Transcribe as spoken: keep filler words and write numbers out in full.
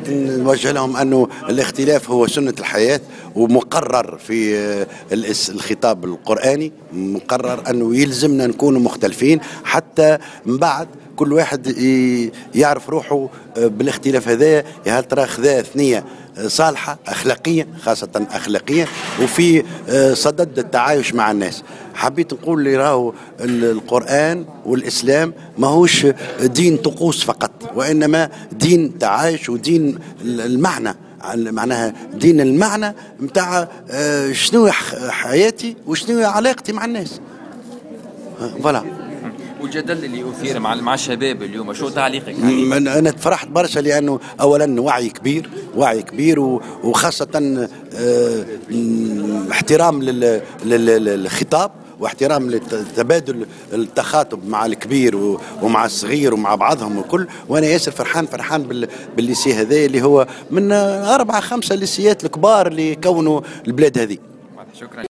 نوجه لهم أنه الاختلاف هو سنة الحياة، ومقرر في الخطاب القرآني، مقرر أنه يلزمنا نكون مختلفين حتى من بعد كل واحد يعرف روحه بالاختلاف هذا، هل ترى خذا ثنية صالحة أخلاقيا، خاصة أخلاقيا، وفي صدد التعايش مع الناس. حبيت نقول لي راهو القرآن والإسلام ماهوش دين طقوس فقط، وإنما دين تعايش ودين المعنى، معناها دين المعنى متاع شنو حياتي وشنو علاقتي مع الناس. فوالا. والجدل اللي أثير مع مع الشباب اليوم شو تعليقك عليه؟ أنا فرحت برشا لأنه أولا وعي كبير، وعي كبير، وخاصة احترام للخطاب واحترام لتبادل التخاطب مع الكبير ومع الصغير ومع بعضهم الكل. وانا ياسر فرحان فرحان بالليسي هذا اللي هو من أربعة خمسة ليسيات الكبار اللي كونوا البلاد هذه. شكرا.